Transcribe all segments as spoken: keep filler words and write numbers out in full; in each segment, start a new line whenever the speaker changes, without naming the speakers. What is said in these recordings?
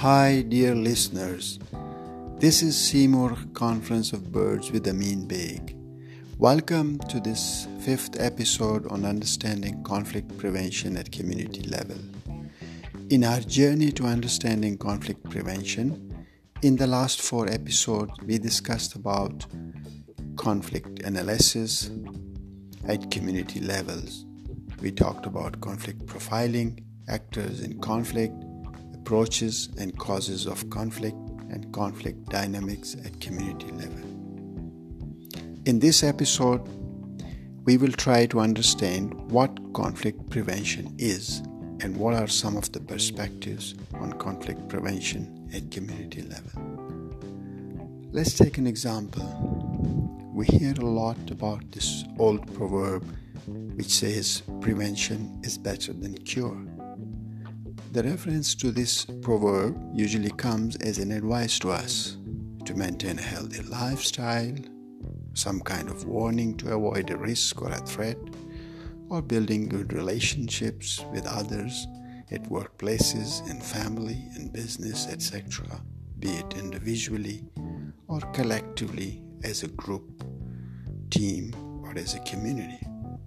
Hi, dear listeners. This is Seymour Conference of Birds with Amin Beg. Welcome to this fifth episode on understanding conflict prevention at community level. In our journey to understanding conflict prevention, in the last four episodes, we discussed about conflict analysis at community levels. We talked about conflict profiling, actors in conflict, approaches and causes of conflict, and conflict dynamics at community level. In this episode, we will try to understand what conflict prevention is and what are some of the perspectives on conflict prevention at community level. Let's take an example. We hear a lot about this old proverb which says prevention is better than cure. The reference to this proverb usually comes as an advice to us to maintain a healthy lifestyle, some kind of warning to avoid a risk or a threat, or building good relationships with others at workplaces and family and business, et cetera, be it individually or collectively as a group, team, or as a community.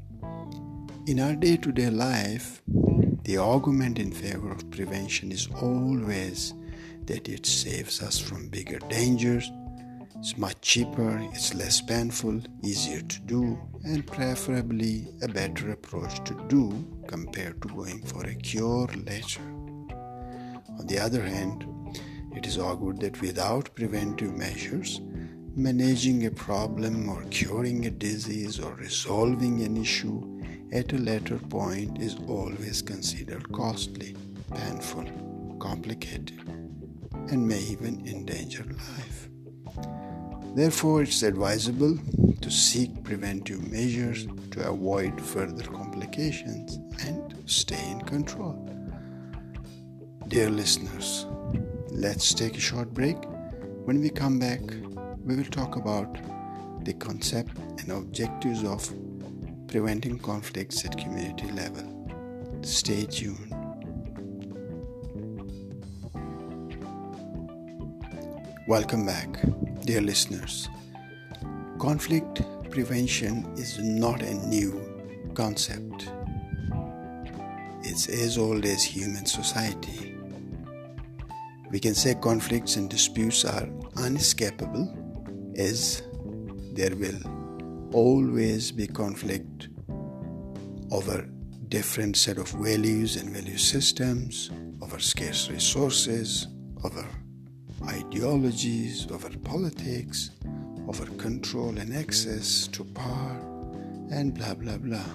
In our day-to-day life, the argument in favor of prevention is always that it saves us from bigger dangers, it's much cheaper, it's less painful, easier to do, and preferably a better approach to do compared to going for a cure later. On the other hand, it is argued that without preventive measures, managing a problem or curing a disease or resolving an issue at a later point is always considered costly, painful, complicated, and may even endanger life. Therefore, it's advisable to seek preventive measures to avoid further complications and stay in control. Dear listeners, let's take a short break. When we come back, we will talk about the concept and objectives of preventing conflicts at community level. Stay tuned. Welcome back, dear listeners. Conflict prevention is not a new concept. It's as old as human society. We can say conflicts and disputes are unescapable, as there will always be conflict over different set of values and value systems, over scarce resources, over ideologies, over politics, over control and access to power, and blah blah blah.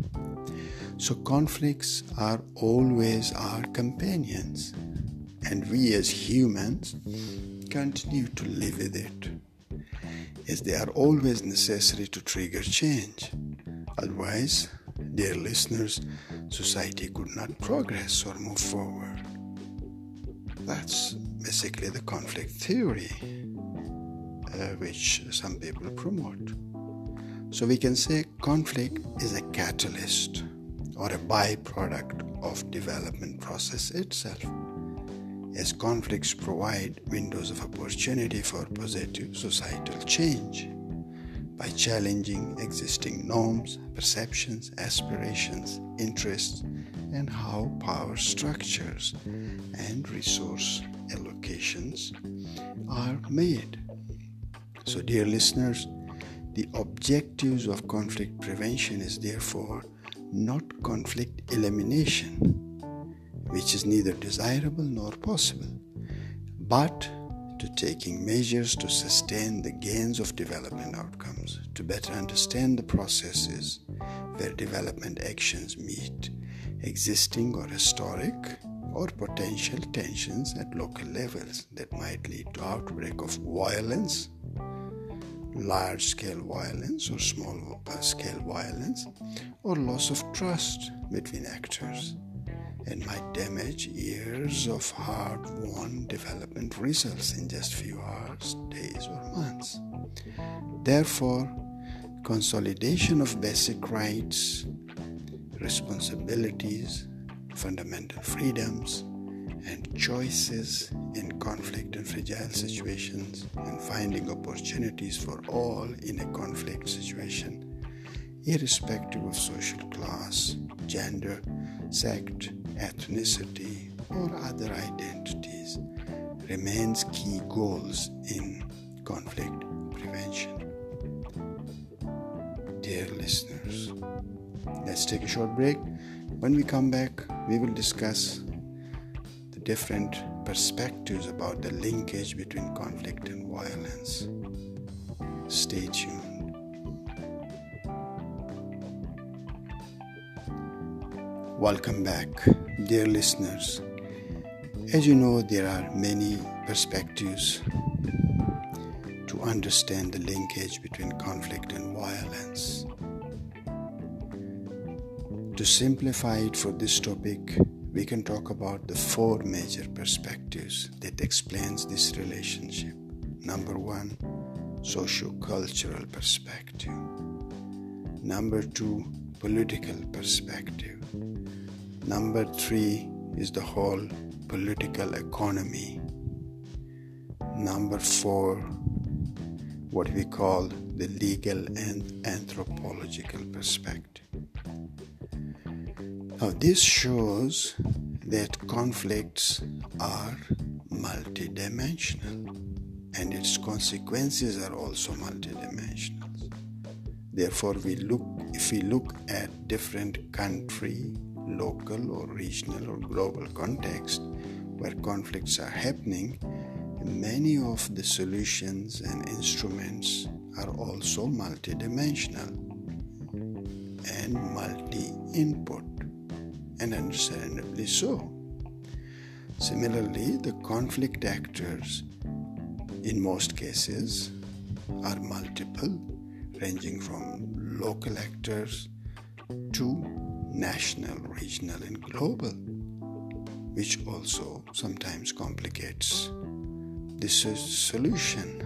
So conflicts are always our companions, and we as humans continue to live with it, as they are always necessary to trigger change. Otherwise, dear listeners, society could not progress or move forward. That's basically the conflict theory, uh, which some people promote. So we can say conflict is a catalyst or a byproduct of development process itself, as conflicts provide windows of opportunity for positive societal change by challenging existing norms, perceptions, aspirations, interests, and how power structures and resource allocations are made. So, dear listeners, the objectives of conflict prevention is therefore not conflict elimination, which is neither desirable nor possible, but to taking measures to sustain the gains of development outcomes, to better understand the processes where development actions meet existing or historic or potential tensions at local levels that might lead to outbreak of violence, large-scale violence or small-scale violence, or loss of trust between actors, and might damage years of hard-won development results in just few hours, days, or months. Therefore, consolidation of basic rights, responsibilities, fundamental freedoms, and choices in conflict and fragile situations, and finding opportunities for all in a conflict situation, irrespective of social class, gender, sect, ethnicity, or other identities, remains key goals in conflict prevention. Dear listeners, let's take a short break. When we come back, we will discuss the different perspectives about the linkage between conflict and violence. Stay tuned. Welcome back, dear listeners. As you know, there are many perspectives to understand the linkage between conflict and violence. To simplify it for this topic, we can talk about the four major perspectives that explains this relationship. Number one, socio-cultural perspective. Number two, political perspective. Number three is the whole political economy. Number four, what we call the legal and anthropological perspective. Now, this shows that conflicts are multidimensional and its consequences are also multidimensional. Therefore, we look if we look at different country, local or regional or global context where conflicts are happening, many of the solutions and instruments are also multidimensional and multi-input, and understandably so. Similarly, the conflict actors in most cases are multiple, ranging from local actors to national, regional, and global, which also sometimes complicates this solution.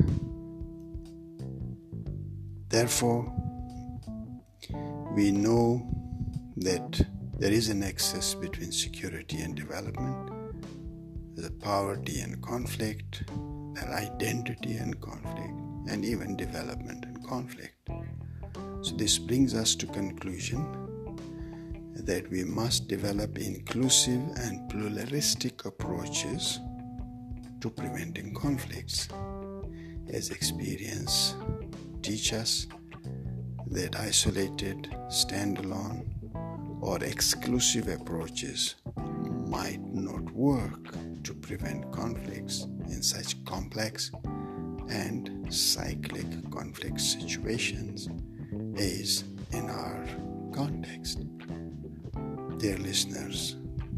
Therefore, we know that there is a nexus between security and development, the poverty and conflict, the identity and conflict, and even development and conflict. So this brings us to conclusion that we must develop inclusive and pluralistic approaches to preventing conflicts, as experience teach us that isolated, standalone, or exclusive approaches might not work to prevent conflicts in such complex and cyclic conflict situations as in our context. Dear listeners,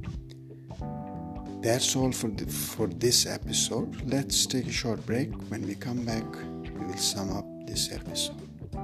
that's all for, the, for this episode. Let's take a short break. When we come back, we will sum up this episode.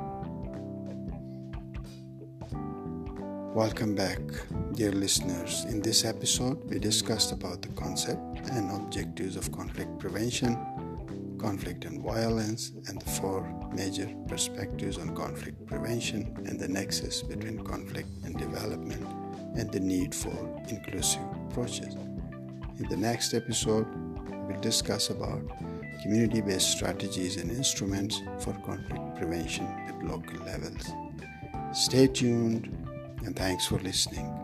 Welcome back, dear listeners. In this episode, we discussed about the concept and objectives of conflict prevention, conflict and violence, and the four major perspectives on conflict prevention and the nexus between conflict and development and the need for inclusive approaches. In the next episode, we will discuss about community-based strategies and instruments for conflict prevention at local levels. Stay tuned, and thanks for listening.